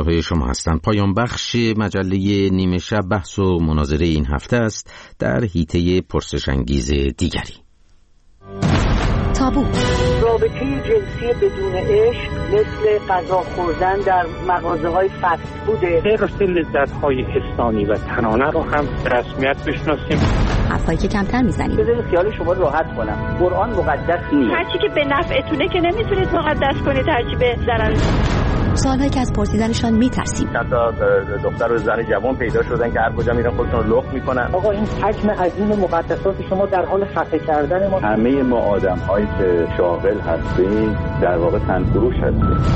همراه شما هستم. پایان بخش مجله نیمه شب بحث و مناظره این هفته است در حیطه پرسش انگیز دیگری. تابو. رابطه جنسی بدون عشق مثل غذا خوردن در مغازه‌های فست فوده. راستی لذت‌های حسانی و تنانه رو هم رسمیت بشناسیم. حرفایی که کمتر میزنیم. بذارید خیال شما راحت کنم. قرآن مقدس نیست. هرچی که به نفعتونه که نمیتونید مقدس کنید، هرچی به ضرر. سوالهایی که از پرسیدنشان میترسیم. حتی دختر و زن جوان پیدا شدن که هر کجا میرن خودشون رو لخت میکنن. آقا این حجم عظیم مقدسات شما در حال خفه کردن ما. همه ما آدم‌هایی که شاغل هستیم در واقع تنفروش هستیم.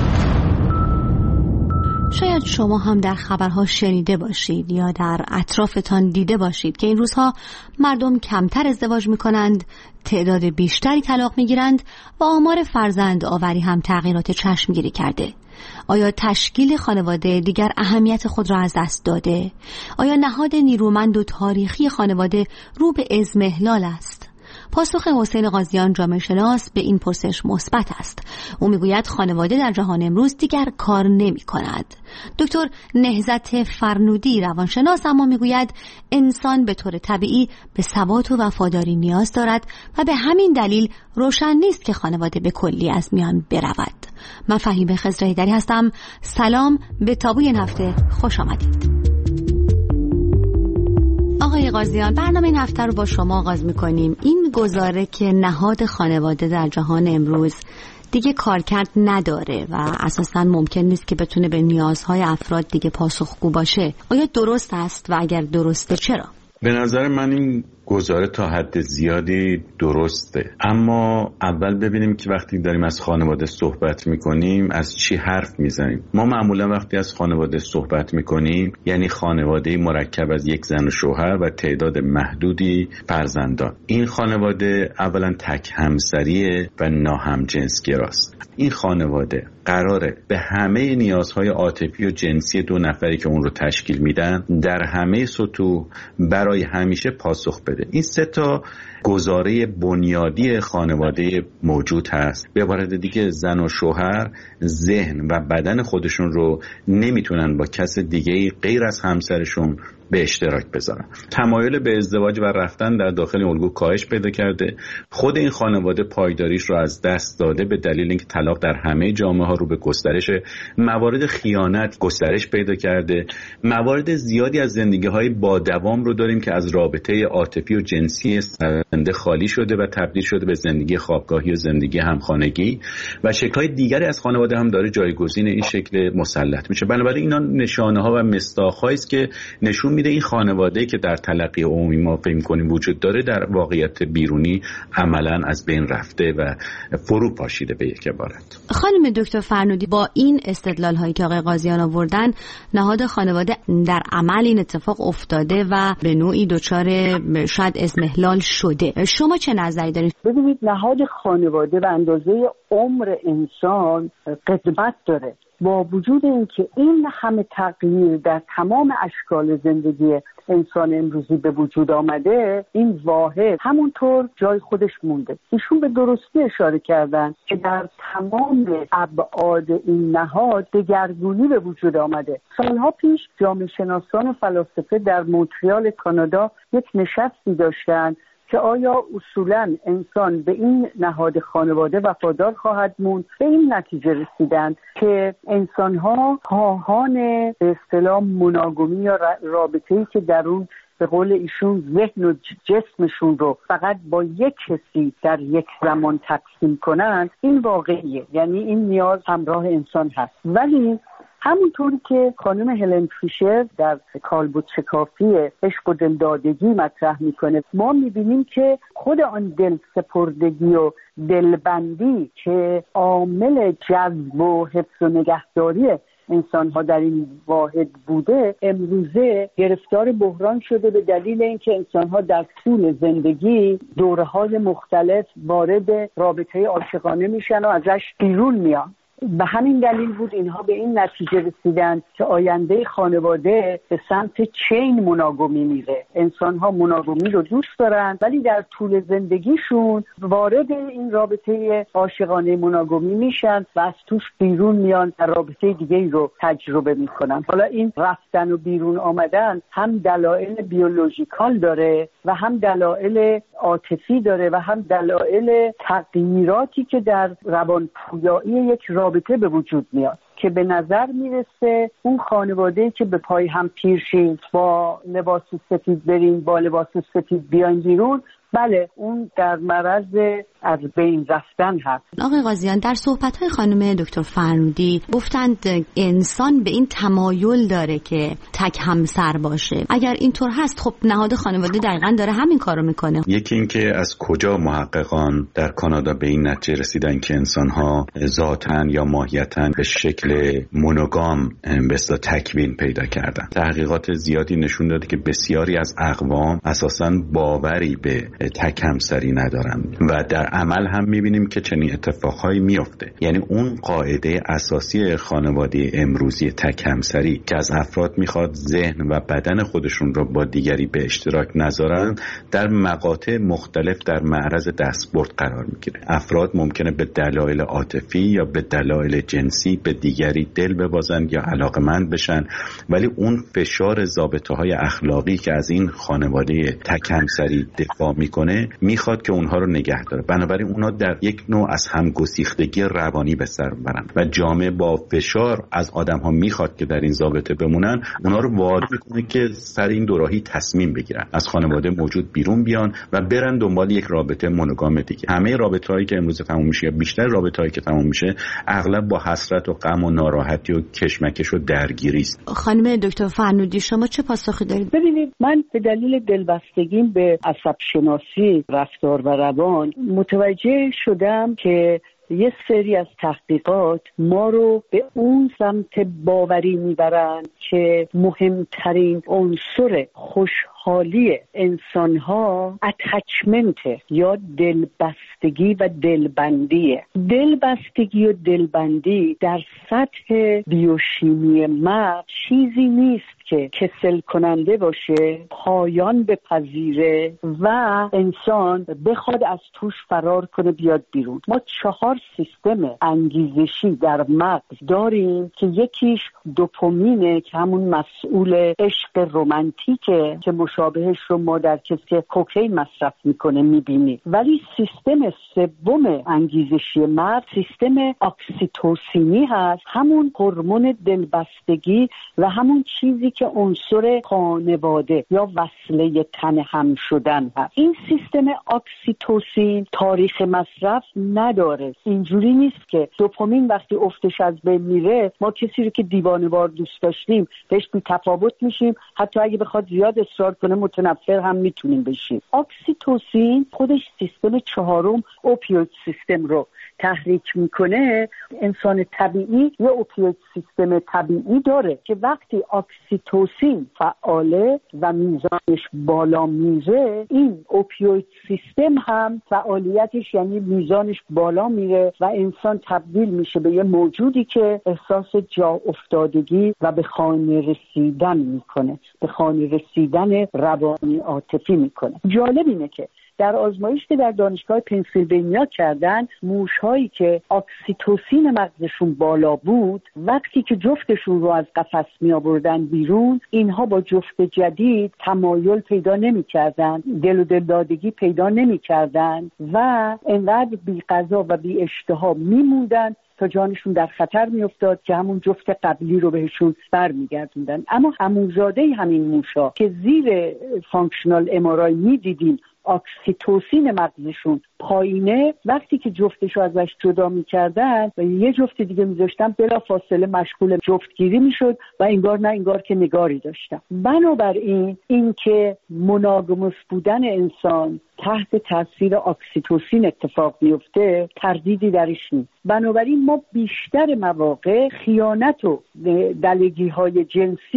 شاید شما هم در خبرها شنیده باشید یا در اطرافتان دیده باشید که این روزها مردم کمتر ازدواج میکنند، تعداد بیشتری طلاق میگیرند و آمار فرزند آوری هم تغییرات چشمگیری کرده. آیا تشکیل خانواده دیگر اهمیت خود را از دست داده؟ آیا نهاد نیرومند و تاریخی خانواده رو به اضمحلال است؟ پاسخ حسین قاضیان جامعه شناس به این پرسش مثبت است. او میگوید خانواده در جهان امروز دیگر کار نمی کند. دکتر نهضت فرنودی روانشناس اما میگوید انسان به طور طبیعی به ثبات و وفاداری نیاز دارد و به همین دلیل روشن نیست که خانواده به کلی از میان برود. من فهیمه خضرهیدری هستم. سلام، به تابوی این هفته خوش آمدید. آقای قاضیان، برنامه این هفته رو با شما آغاز می‌کنیم. این گزاره که نهاد خانواده در جهان امروز دیگه کارکرد نداره و اساساً ممکن نیست که بتونه به نیازهای افراد دیگه پاسخگو باشه، آیا درست است و اگر درسته چرا؟ به نظر من این گزاره تا حد زیادی درسته، اما اول ببینیم که وقتی داریم از خانواده صحبت میکنیم از چی حرف میزنیم. ما معمولا وقتی از خانواده صحبت میکنیم یعنی خانواده مرکب از یک زن و شوهر و تعداد محدودی فرزندان. این خانواده اولا تک همسریه و ناهمجنسگراست. این خانواده قراره به همه نیازهای عاطفی و جنسی دو نفری که اون رو تشکیل میدن در همه سطوح برای همیشه پاسخ بده. این سه تا گزاره بنیادی خانواده موجود هست. به عبارت دیگه زن و شوهر ذهن و بدن خودشون رو نمیتونن با کس دیگه غیر از همسرشون به اشتراک بذارن. تمایل به ازدواج و رفتن در داخل الگو کاهش پیدا کرده. خود این خانواده پایداریش رو از دست داده به دلیل اینکه طلاق در همه جامعه ها رو به گسترش، موارد خیانت گسترش پیدا کرده. موارد زیادی از زندگی های با دوام رو داریم که از رابطه عاطفی و جنسی زنده خالی شده و تبدیل شده به زندگی خوابگاهی و زندگی همخانگی و شکل‌های دیگری از خانواده هم داره جایگزین این شکل مسلط میشه. بنابراین اینا نشانه ها و مصداق‌هایی است که نشون میده این خانواده که در تلقی عمومی ما فهم کنیم وجود داره در واقعیت بیرونی عملاً از بین رفته و فرو پاشیده به یک عبارت. خانم دکتر فرنودی، با این استدلال هایی که آقای قاضیان آوردن نهاد خانواده در عمل این اتفاق افتاده و به نوعی دچار شاید اضمحلال شده. شما چه نظری دارید؟ ببینید، نهاد خانواده به اندازه عمر انسان قدمت داره. با وجود اینکه این همه تغییر در تمام اشکال زندگی انسان امروزی به وجود آمده، این واحد همونطور جای خودش مونده. ایشون به درستی اشاره کردن که در تمام ابعاد این نهاد دگرگونی به وجود آمده. سالها پیش جامعه شناسان و فلاسفه در مونتریال کانادا یک نشستی داشتن که آیا اصولاً انسان به این نهاد خانواده وفادار خواهد موند. به این نتیجه رسیدن که انسان‌ها خواهان به اصطلاح مونوگامی یا رابطه‌ای که در اون به قول ایشون ذهن و جسمشون رو فقط با یک کسی در یک زمان تقسیم کنن، این واقعیه، یعنی این نیاز همراه انسان هست. ولی همونطوری که خانم هلن فیشر در کالبد شکافی عشق و دلدادگی مطرح میکنه، ما میبینیم که خود آن دل سپردگی و دلبندی که عامل جذب و حفظ و نگهداری انسان ها در این واحد بوده، امروزه گرفتار بحران شده به دلیل اینکه انسان ها در طول زندگی دوره های مختلف وارد رابطه عاشقانه میشن و ازش بیرون میان. به همین دلیل بود اینها به این نتیجه رسیدن که آینده خانواده به سمت چین مونوگامی میره. انسان‌ها مونوگامی رو دوست دارن ولی در طول زندگیشون وارد این رابطه عاشقانه مونوگامی میشن و از توش بیرون میان و رابطه دیگه‌ای رو تجربه میکنن. حالا این رفتن و بیرون آمدن هم دلایل بیولوژیکال داره و هم دلایل عاطفی داره و هم دلایل تغییراتی که در روانپویایی یک رابطه به وجود میاد که به نظر میرسه اون خانواده که به پای هم پیر شین، با لباس سفید برین، با لباس سفید بیاین بیرون، بله اون در معرض از بین رفتن هست. آقای قاضیان، در صحبت‌های خانم دکتر فرنودی گفتند انسان به این تمایل داره که تک همسر باشه. اگر اینطور هست خب نهاد خانواده دقیقاً داره همین کارو میکنه. یکی این که از کجا محققان در کانادا به این نتیجه رسیدن که انسان‌ها ذاتاً یا ماهیتاً به شکل مونوگام به اصطلاح تکوین پیدا کردن. تحقیقات زیادی نشون داده که بسیاری از اقوام اساساً باوری به تک همسری ندارن و در عمل هم میبینیم که چنین اتفاقهایی میفته. یعنی اون قاعده اساسی خانواده امروزی تک همسری که از افراد میخواد ذهن و بدن خودشون رو با دیگری به اشتراک نذارن، در مقاطع مختلف در معرض دستبرد قرار میگیره. افراد ممکنه به دلایل عاطفی یا به دلایل جنسی به دیگری دل ببازن یا علاقمند بشن، ولی اون فشار ضابطه‌های اخلاقی که از این خانواده تک همسری دفاع میکنه میخواد که اونها رو نگه داره. بنابراین اونها در یک نوع از همگسیختگی روانی به سر برن و جامعه با فشار از آدم‌ها میخواد که در این ضابطه بمونن، اونها رو وادار میکنه که سر این دوراهی تصمیم بگیرن، از خانواده موجود بیرون بیان و برن دنبال یک رابطه مونوگام دیگه. همه رابطه‌هایی که امروز تموم میشه یا بیشتر رابطه‌هایی که تموم میشه اغلب با حسرت و غم و ناراحتی و کشمکش و درگیری است. خانم دکتر فرنودی شما چه پاسخی دارید؟ ببینید، من به دلیل دلبستگیم به عصب شناسی رفتار و روان متوجه شدم که یه سری از تحقیقات ما رو به اون سمت باوری میبرن که مهمترین عنصر خوشحالی انسان‌ها اتچمنت یا دلبستگی و دلبندیه. دلبستگی و دلبندی در سطح بیوشیمی مغز چیزی نیست که کسل کننده باشه، پایان بپذیره و انسان بخواد از توش فرار کنه بیاد بیرون. ما 4 سیستم انگیزشی در مغز داریم که یکیش دوپامینه که همون مسئول عشق رمانتیکه که مشابهش رو ما در کسی که کوکین مصرف میکنه میبینیم، ولی سیستم سوم انگیزشی مغز سیستم اکسیتوسینی هست، همون هورمون دلبستگی و همون چیزی که عنصر خانواده یا وصله تن هم شدن هست. این سیستم اکسیتوسین تاریخ مصرف نداره. اینجوری نیست که دوپامین وقتی افتش از بین میره ما کسی رو که دیوانه‌وار دوست داشتیم بهش بی تفاوت میشیم، حتی اگه بخواد زیاد اصرار کنه متنفر هم میتونیم بشیم. اکسیتوسین خودش سیستم 4 اوپیوید سیستم رو تحریک میکنه. انسان طبیعی یه اوپیوید سیستم طبیعی داره که وقتی اکسیتوسین فعاله و میزانش بالا میره، این اوپیوید سیستم هم فعالیتش یعنی میزانش بالا میره و انسان تبدیل میشه به یه موجودی که احساس جا افتادگی و به خانه رسیدن میکنه، به خانه رسیدن روانی عاطفی میکنه. جالب اینه که در آزمایش که در دانشگاه پنسیلوانیا کردن، موش‌هایی که اکسیتوسین مغزشون بالا بود وقتی که جفتشون رو از قفس می آوردن بیرون، اینها با جفت جدید تمایل پیدا نمی کردن، دل و دلدادگی پیدا نمی کردن و انقدر بی غذا و بی اشتها می موندن تا جانشون در خطر می افتاد که همون جفت قبلی رو بهشون برمیگردوندن. اما هموزاده همین موشا که زیر فانکشنال ام‌آرآی می دیدیم اکسیتوسین مغزشون پایینه، وقتی که جفتشو ازش جدا می‌کردن و یه جفت دیگه می‌ذاشتن بلا فاصله مشغول جفتگیری می‌شد و انگار نه انگار که نگاری داشتن. بنابراین این که مونوگاموس بودن انسان تحت تاثیر اکسیتوسین اتفاق میفته تردیدی درش نیست. بنابراین ما بیشتر مواقع خیانت و دلگی‌های جنسی و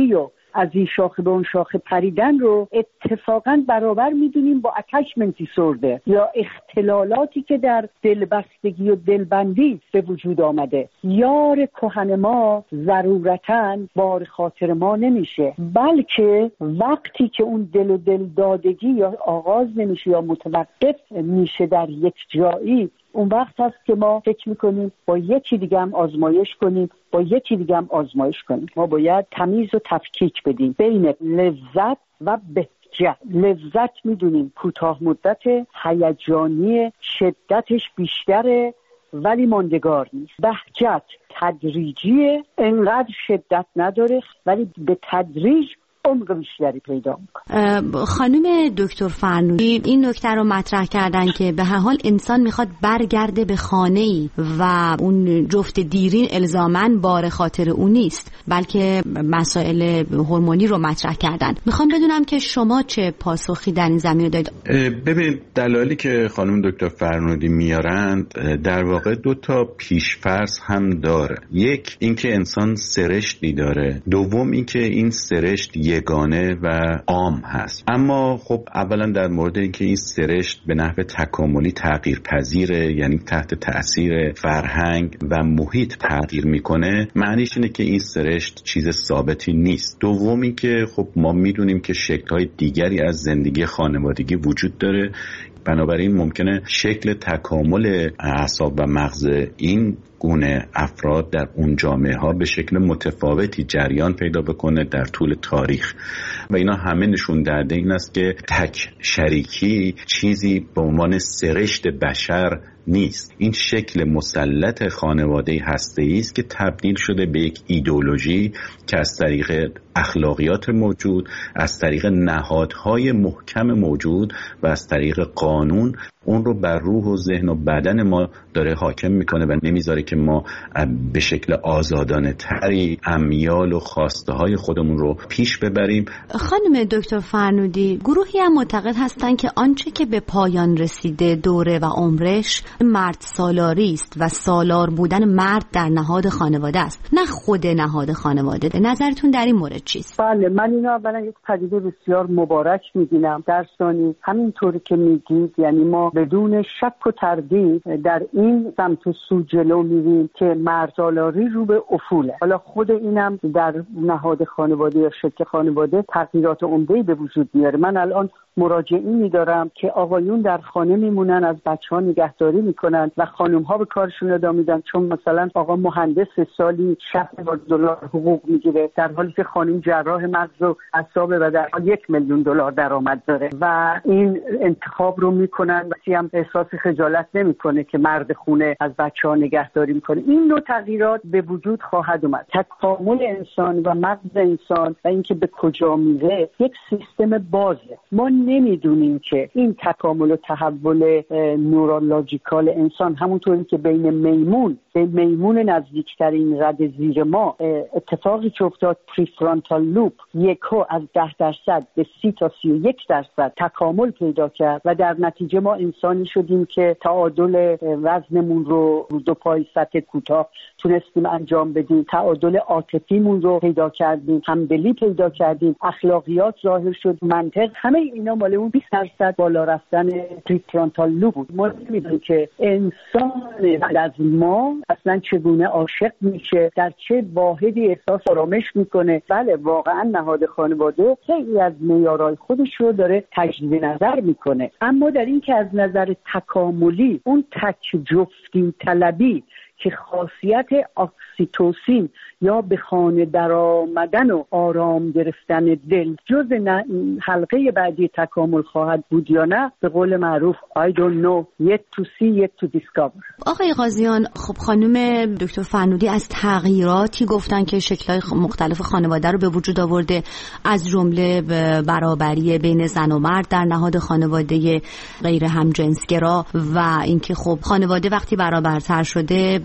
از این شاخه به اون شاخه پریدن رو اتفاقا برابر میدونیم با اتچمنت دیسوردر یا اختلالاتی که در دلبستگی و دلبندی به وجود آمده. یار کهن ما ضرورتاً بار خاطر ما نمیشه، بلکه وقتی که اون دل و دل دادگی یا آغاز نمیشه یا متوقف میشه در یک جایی، اون وقت هست که ما فکر میکنیم با یکی دیگه هم آزمایش کنیم، با یکی دیگه هم آزمایش کنیم. ما باید تمیز و تفکیک بدیم بین لذت و بهجت. لذت میدونیم کوتاه مدت، هیجانی، شدتش بیشتره ولی ماندگار نیست. بهجت تدریجیه، انقدر شدت نداره ولی به تدریج عمق بیشتری پیدا میکنه. خانم دکتر فرنودی این نکته رو مطرح کردن که به هر حال انسان میخواد برگرده به خانه‌ای و اون جفت دیرین الزاماً بار خاطر اون نیست، بلکه مسائل هورمونی رو مطرح کردن. میخوام بدونم که شما چه پاسخی در این زمینه دارید؟ ببین، دلایلی که خانم دکتر فرنودی میارند در واقع دو تا پیش‌فرض هم داره. یک، اینکه انسان سرشتی داره. دوم، اینکه این سرشت یگانه و عام هست. اما خب اولا در مورد اینکه این سرشت به نحو تکاملی تغییر پذیره، یعنی تحت تأثیر فرهنگ و محیط تغییر میکنه، معنیش اینه که این سرشت چیز ثابتی نیست. دومی که خب ما میدونیم که شکل‌های دیگری از زندگی خانوادگی وجود داره، بنابراین ممکنه شکل تکامل اعصاب و مغز این گونه افراد در اون جامعه ها به شکل متفاوتی جریان پیدا بکنه در طول تاریخ و اینا همه نشون دهنده این است که تک شریکی چیزی به عنوان سرشت بشر نیست. این شکل مسلط خانواده هسته‌ای است که تبدیل شده به یک ایدئولوژی که از طریق اخلاقیات موجود، از طریق نهادهای محکم موجود و از طریق قانون اون رو بر روح و ذهن و بدن ما داره حاکم میکنه و نمیذاره که ما به شکل آزادانه تری امیال و خواسته های خودمون رو پیش ببریم. خانم دکتر فرنودی، گروهی هم معتقد هستن که آنچه که به پایان رسیده دوره و عمرش مرد سالاری است و سالار بودن مرد در نهاد خانواده است، نه خود نهاد خانواده. نظرتون در این مورد چیست؟ بله، من اینو اولا یک پدیده بسیار مبارک می‌بینم. در ثانی همینطوری که میگید، یعنی ما بدون شک و تردید در این سمت و سو جلو میریم که مرد سالاری رو به افوله. حالا خود اینم در نهاد خانواده یا شکل خانواده تغییرات عمده‌ای به وجود میاره. من الان مراجعینی دارم که آقایون در خانه میمونن، از بچه‌ها نگهداری میکنن و خانم‌ها به کارشون ادامه میدن، چون مثلا آقا مهندس سالی $60,000 حقوق میگیره در حالی که خانم جراح مغز و اعصاب و در حال $1,000,000 درآمد داره و این انتخاب رو میکنن و هم احساس خجالت نمیکنه که مرد خونه از بچه‌ها نگهداری میکنه. این نوع تغییرات به وجود خواهد اومد. تکامل انسان و مغز انسان و اینکه به کجا میره یک سیستم بازه. ما نمیدونیم که این تکامل و تحول نورولوژیکال انسان همونطوری که بین میمون نزدیکترین رد زیر ما اتفاقی که افتاد پریفرانتال لوب یکو از 10% به 30 تا 31% تکامل پیدا کرد و در نتیجه ما انسانی شدیم که تعادل وزنمون رو دو پای سطح کوتاه تونستیم انجام بدیم، تعادل عاطفیمون رو پیدا کردیم، همدلی پیدا کردیم، اخلاقیات ظاهر شد، منطق، همه اینا مال اون 20% بالا رفتن پریفرانتال لوب بود. ما می‌دونیم که انسان بعد از ما اصلا چگونه عاشق میشه، در چه واحدی احساس آرامش میکنه. بله، واقعا نهاد خانواده خیلی از معیارهای خودش رو داره تجدید نظر میکنه، اما در این که از نظر تکاملی اون تک جفتی طلبی که خاصیت اکسیتوسین یا به خانه در آمدن و آرام گرفتن دل جز حلقه بعدی تکامل خواهد بود یا نه، به قول معروف I don't know, yet to see, yet to discover. آقای قاضیان، خب خانم دکتر فرنودی از تغییراتی گفتن که شکل‌های مختلف خانواده رو به وجود آورده، از جمله برابری بین زن و مرد در نهاد خانواده غیر همجنسگرا و اینکه خب خانواده وقتی برابرتر شده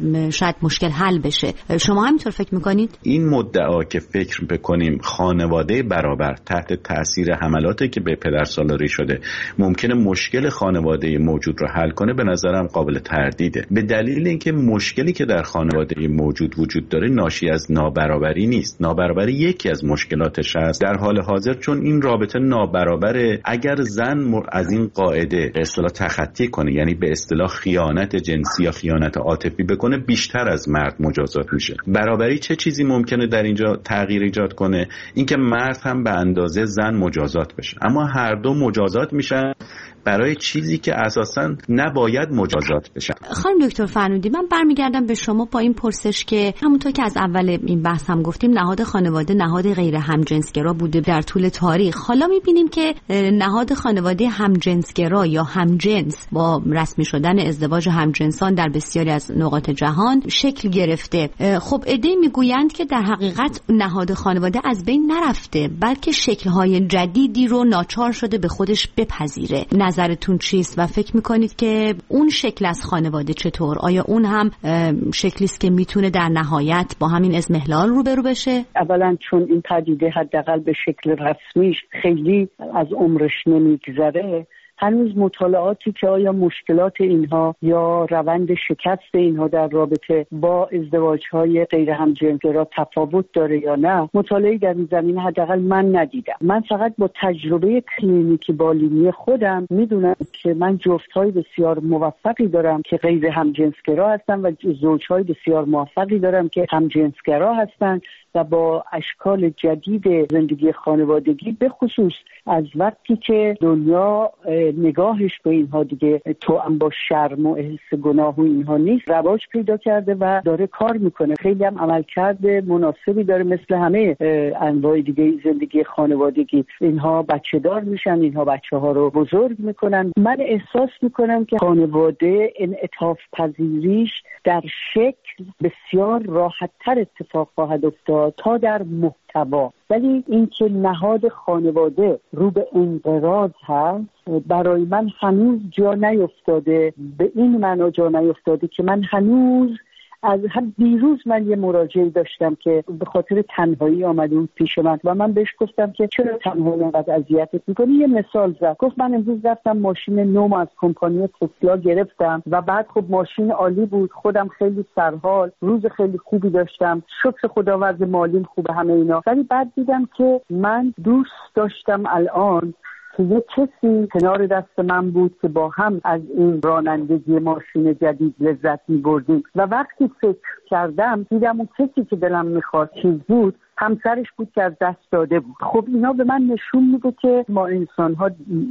شاید مشکل حل بشه. شما همینطور فکر میکنید؟ این مدعا که فکر بکنیم خانواده برابر تحت تاثیر حملاتی که به پدرسالاری شده ممکنه مشکل خانواده موجود رو حل کنه، به نظرم قابل تردیده، به دلیل اینکه مشکلی که در خانواده موجود وجود داره ناشی از نابرابری نیست. نابرابری یکی از مشکلاتش است در حال حاضر، چون این رابطه نابرابره. اگر زن از این قاعده به اصطلاح تخطی کنه، یعنی به اصطلاح خیانت جنسی یا خیانت عاطفی بکنه، بیشتر از مرد مجازات میشه. برابری چه چیزی ممکنه در اینجا تغییر ایجاد کنه؟ اینکه مرد هم به اندازه زن مجازات بشه، اما هر دو مجازات میشن برای چیزی که اساساً نباید مجازات بشه. خانم دکتر فرنودی، من برمیگردم به شما با این پرسش که همونطور که از اول این بحث هم گفتیم نهاد خانواده نهاد غیر همجنسگرا بوده در طول تاریخ. حالا میبینیم که نهاد خانواده همجنسگرا یا همجنس با رسمی شدن ازدواج همجنسان در بسیاری از نقاط جهان شکل گرفته. خب عده‌ای میگویند که در حقیقت نهاد خانواده از بین نرفته، بلکه شکل‌های جدیدی رو ناچار شده به خودش بپذیره. نظرتون چیست و فکر میکنید که اون شکل از خانواده چطور؟ آیا اون هم شکلی است که میتونه در نهایت با همین اضمحلال روبرو بشه؟ اولا چون این پدیده حداقل به شکل رسمیش خیلی از عمرش نمیگذره، هنوز مطالعاتی که آیا مشکلات اینها یا روند شکست اینها در رابطه با ازدواج‌های غیر همجنسگرا تفاوت داره یا نه، مطالعه در این زمینه حداقل من ندیدم. من فقط با تجربه کلینیکی بالینی خودم میدونم که من جفت‌های بسیار موفقی دارم که غیر همجنسگرا هستن و زوج‌های بسیار موفقی دارم که همجنسگرا هستن و با اشکال جدید زندگی خانوادگی، به خصوص از وقتی که دنیا نگاهش به اینها دیگه توأم با شرم و احساس گناه و اینها نیست، رواج پیدا کرده و داره کار میکنه. خیلی هم عملکرد مناسبی داره مثل همه انواع دیگه زندگی خانوادگی. اینها بچه دار میشن، اینها بچه ها رو بزرگ میکنن. من احساس میکنم که خانواده انعطاف پذیریش در شکل بسیار راحت تر اتفاق خواهد افتاد تا در محتوا، ولی اینکه نهاد خانواده رو به انقراض هست برای من هنوز جا نیفتاده. به این معنا جا نیفتاده که من هنوز از دیروز من یه مراجعه داشتم که به خاطر تنهایی آمده بود پیش من و من بهش گفتم که چرا تنهایی اینقدر اذیتت می‌کنی. یه مثال زد، گفت من امروز رفتم ماشین نو از کمپانی تسلا گرفتم و بعد خب ماشین عالی بود، خودم خیلی سرحال، روز خیلی خوبی داشتم، شکر خداوند مالیم خوبه، همه اینا. ولی بعد دیدم که من دوست داشتم الان که یه کسی کنار دست من بود که با هم از این رانندگی ماشین جدید لذت می‌بردیم و وقتی فکر کردم دیدم اون کسی که دلم می‌خواست چیز بود همسرش بود که از دست داده بود. خب اینا به من نشون میده که ما انسان‌ها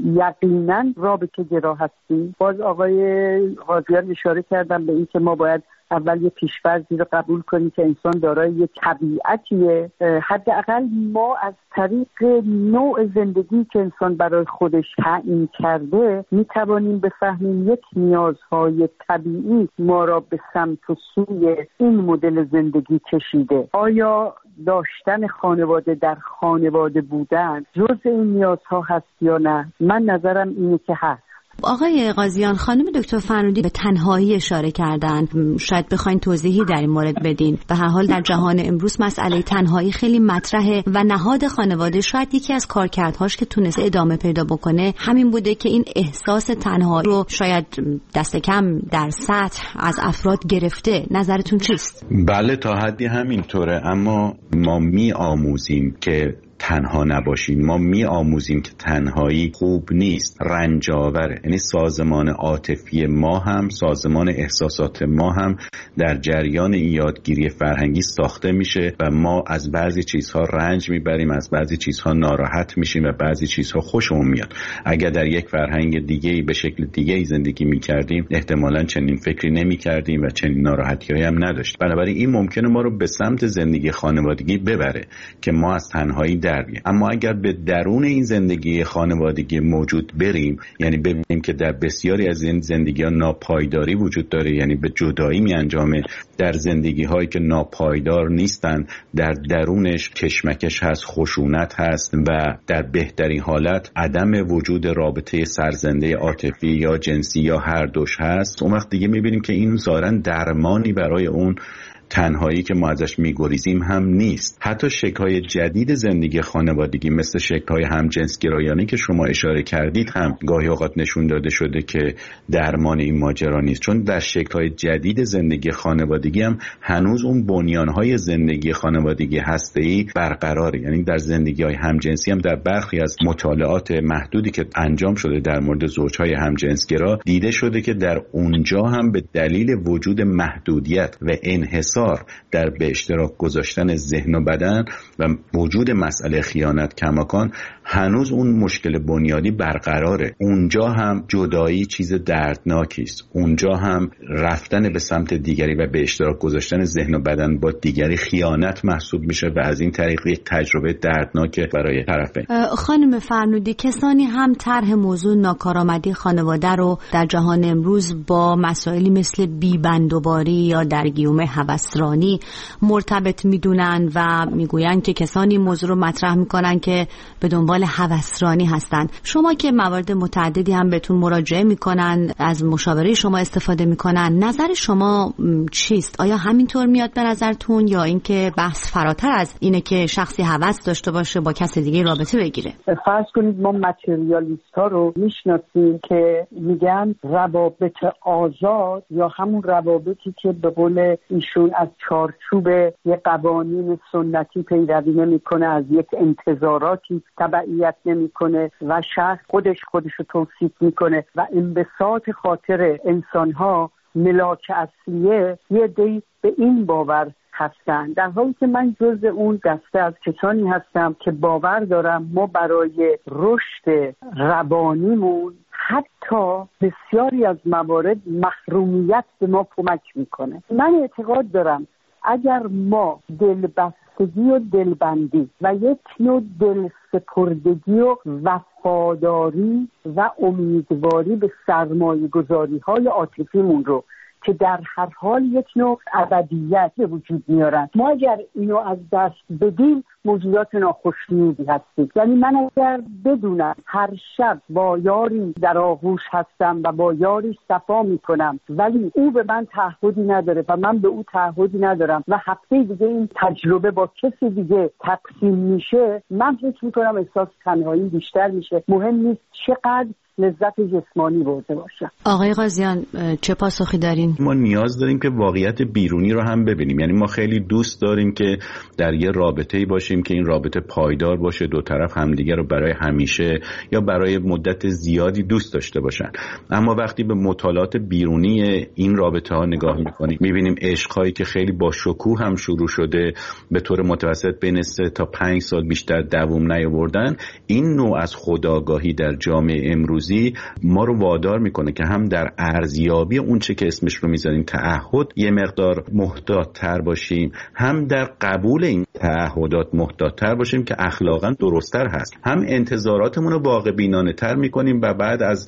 یقینا رابطه گرا هستیم. باز آقای قاضیان اشاره کردن به این که ما باید اول یه پیش‌فرضی رو قبول کنیم که انسان دارای یه طبیعتیه. حداقل ما از طریق نوع زندگی که انسان برای خودش تعیین کرده میتوانیم بفهمیم یک نیازهای طبیعی ما را به سمت و سوی این مدل زندگی کشیده. آیا داشتن خانواده در خانواده بودن جز این نیازها هست یا نه؟ من نظرم اینه که هست. آقای قاضیان، خانم دکتر فرنودی به تنهایی اشاره کردن، شاید بخواین توضیحی در این مورد بدین. به هر حال در جهان امروز مسئله تنهایی خیلی مطرحه و نهاد خانواده شاید یکی از کارکردهاش که تونسته ادامه پیدا بکنه همین بوده که این احساس تنهایی رو شاید دست کم در سطح از افراد گرفته. نظرتون چیست؟ بله تا حدی همینطوره، اما ما آموزیم که تنها نباشیم. ما آموزیم که تنهایی خوب نیست، رنجاوره. یعنی سازمان عاطفی ما هم، سازمان احساسات ما هم در جریان این یادگیری فرهنگی ساخته میشه و ما از بعضی چیزها رنج میبریم، از بعضی چیزها ناراحت میشیم و بعضی چیزها خوشمون میاد. اگر در یک فرهنگ دیگه‌ای به شکل دیگه‌ای زندگی میکردیم احتمالاً چنین فکری نمیکردیم و چنین ناراحتی‌هایی هم نداشت. بنابراین این ممکنه ما رو به سمت زندگی خانوادگی ببره که ما از تنهایی در در بیایم. اما اگر به درون این زندگی خانوادگی موجود بریم، یعنی ببینیم که در بسیاری از این زندگی‌ها ناپایداری وجود داره، یعنی به جدایی می‌انجامه، در زندگی‌هایی که ناپایدار نیستن در درونش کشمکش هست، خشونت هست و در بهترین حالت عدم وجود رابطه سرزنده عاطفی یا جنسی یا هر دوش هست، اون وقت دیگه می‌بینیم که این ظاهراً درمانی برای اون تنهایی که ما ازش میگریزیم هم نیست. حتی شکل‌های جدید زندگی خانوادگی مثل شکل‌های همجنسگرایانه که شما اشاره کردید هم گاهی اوقات نشون داده شده که درمان این ماجرا نیست، چون در شکل‌های جدید زندگی خانوادگی هم هنوز اون بنیان‌های زندگی خانوادگی هسته‌ای برقراره. یعنی در زندگی‌های همجنسی هم در برخی از مطالعات محدودی که انجام شده در مورد زوج‌های همجنسگرا دیده شده که در اونجا هم به دلیل وجود محدودیت و انحصار در به اشتراک گذاشتن ذهن و بدن و وجود مسئله خیانت کماکان هنوز اون مشکل بنیادی برقراره. اونجا هم جدایی چیز دردناکی است، اونجا هم رفتن به سمت دیگری و به اشتراک گذاشتن ذهن و بدن با دیگری خیانت محسوب میشه و از این طریق یک تجربه دردناک برای طرفین. خانم فرنودی، کسانی هم طرح موضوع ناکارآمدی خانواده رو در جهان امروز با مسائلی مثل بی‌بندوباری یا در گیوم هوسرانی مرتبط میدونن و میگوین که کسانی موضوع رو مطرح میکنن که به دنبال هوسرانی هستن. شما که موارد متعددی هم بهتون مراجعه میکنن، از مشاوره شما استفاده میکنن، نظر شما چیست؟ آیا همینطور میاد به نظرتون یا اینکه بحث فراتر از اینه که شخصی هوس داشته باشه با کس دیگه رابطه بگیره؟ فرض کنید ما متریالیست ها رو میشناسیم که میگن روابط آزاد یا همون روابطی که به قول ایشون از چارچوب یک قوانین سنتی پیروی نمیکنه، از یک انتظاراتی تبعیت نمیکنه و شخص خودش رو توصیف میکنه و انبساط خاطر انسانها ملاک اصلیه، یه دی به این باور هستن، در حالی که من جز اون دسته از کسانی هستم که باور دارم ما برای رشد روانیمون حتی بسیاری از موارد محرومیت به ما کمک میکنه. من اعتقاد دارم اگر ما دلبستگی و دلبندی و یک نوع دلسپردگی و وفاداری و امیدواری به سرمایه گذاری های عاطفیمون رو که در هر حال یک نوع ابدیت به وجود میارن، ما اگر اینو از دست بدیم موجودات ناخوشنودی هستیم. یعنی من اگر بدونم هر شب با یاری در آغوش هستم و با یاری صفا میکنم ولی او به من تعهدی نداره و من به او تعهدی ندارم و هفته دیگه این تجربه با کسی دیگه تقسیم میشه، من فکر میکنم احساس تنهایی بیشتر میشه. مهم نیست چقدر لذت جسمانی برده باشه. آقای قاضیان چه پاسخی دارین؟ ما نیاز داریم که واقعیت بیرونی رو هم ببینیم. یعنی ما خیلی دوست داریم که در یه رابطه‌ای باشیم که این رابطه پایدار باشه، دو طرف همدیگه رو برای همیشه یا برای مدت زیادی دوست داشته باشن. اما وقتی به مطالعات بیرونی این رابطه ها نگاه می‌کنیم می‌بینیم عشق‌هایی که خیلی با شکوه هم شروع شده به طور متوسط بین 3 تا 5 سال بیشتر دوام نیاوردن. این نوع از خودآگاهی در جامعه امروز ما رو وادار میکنه که هم در ارزیابی اون چه که اسمش رو میذاریم تعهد یه مقدار محتاط‌تر باشیم، هم در قبول این تعهدات محتاط‌تر باشیم که اخلاقاً درست‌تر هست، هم انتظاراتمون رو واقع بینانه تر میکنیم و بعد از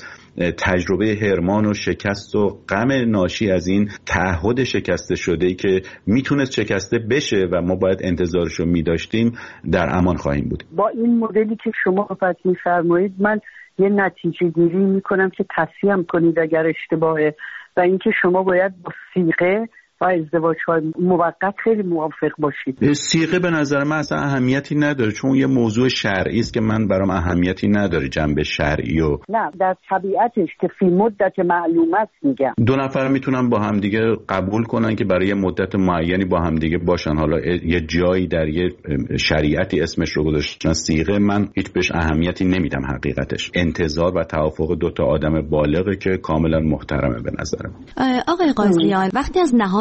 تجربه هرمان و شکست و غم ناشی از این تعهد شکسته شده‌ای که میتونست شکسته بشه و ما باید انتظارش رو میداشتیم در امان خواهیم بود. با این مدلی که شما فقط می‌فرمایید من یه نتیجه گیری میکنم که تصحیح کنید اگر اشتباهه و اینکه شما باید با صیغه و ازدواج‌های موقت خیلی موافق باشید. صیغه به نظر من اصلا اهمیتی نداره، چون یه موضوع شرعی است که من برام اهمیتی نداره جنبه شرعی و نه در طبیعتش که فی مدت معلومه است میگم. دو نفر میتونن با همدیگه قبول کنن که برای مدت معینی با همدیگه باشن. حالا یه جایی در یه شریعتی اسمش رو گذاشتن صیغه، من هیچ بهش اهمیتی نمیدم. حقیقتش انتظار و توافق دو تا آدم بالغه که کاملا محترمه به نظر من. آقای قاضیان، وقتی از نهاد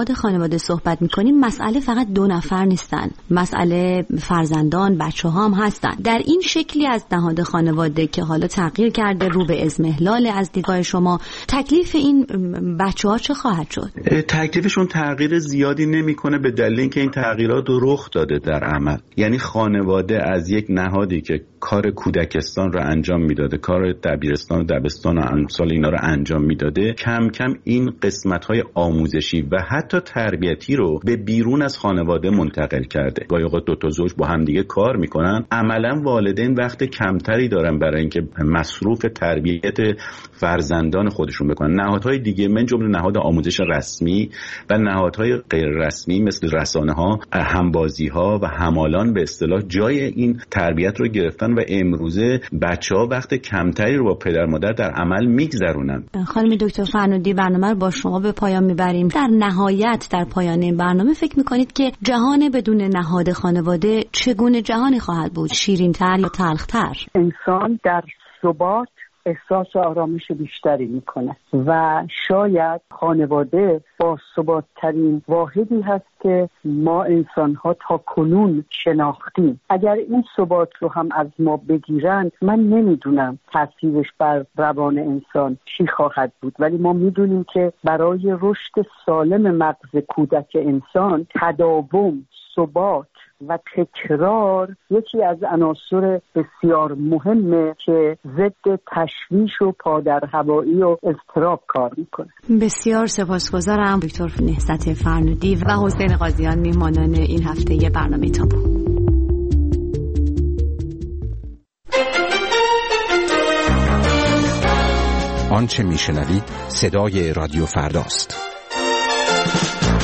نهاد خانواده صحبت میکنیم مسئله فقط 2 نفر نیستن، مسئله فرزندان، بچه‌ها هم هستن. در این شکلی از نهاد خانواده که حالا تغییر کرده رو به اضمحلال از دیدگاه شما، تکلیف این بچه‌ها چه خواهد شد؟ تکلیفشون تغییر زیادی نمیکنه به دلیل اینکه این تغییرات رخ داده در عمل. یعنی خانواده از یک نهادی که کار کودکستان رو انجام میداده، کار دبیرستان و دبستان و امثال اینا رو انجام میداده، کم کم این قسمت‌های آموزشی و حتی تربیتی رو به بیرون از خانواده منتقل کرده. گاهی اوقات 2 تا زوج با هم دیگه کار میکنن، عملاً والدین وقت کمتری دارن برای اینکه مصروف تربیت فرزندان خودشون بکنن. نهادهای دیگه من جمله نهاد آموزش رسمی و نهادهای غیر رسمی مثل رسانه‌ها، همبازی‌ها و همالان به اصطلاح جای این تربیت رو گرفتن و امروزه بچه‌ها وقت کمتری رو با پدر مادر در عمل میگذرونن. خانم دکتر فرنودی، برنامه رو با شما به پایان میبریم. در نهایت در پایان این برنامه فکر میکنید که جهان بدون نهاد خانواده چگونه جهانی خواهد بود؟ شیرین‌تر یا تلخ‌تر؟ انسان در ثبات احساس آرامش بیشتری میکنه و شاید خانواده با ثبات‌ترین واحدی هست که ما انسان‌ها تا کنون شناختیم. اگر این ثبات رو هم از ما بگیرن، من نمیدونم تاثیرش بر روان انسان چی خواهد بود، ولی ما میدونیم که برای رشد سالم مغز کودک انسان تداوم، ثبات و تکرار یکی از عناصر بسیار مهمه که ضد تشویش و پادرهوایی و اضطراب کار میکنه. بسیار سپاسگزارم دکتر نهضت فرنودی و حسین قاضیان، میهمانان این هفته برنامه تابو. آنچه میشنوید صدای رادیو فرداست.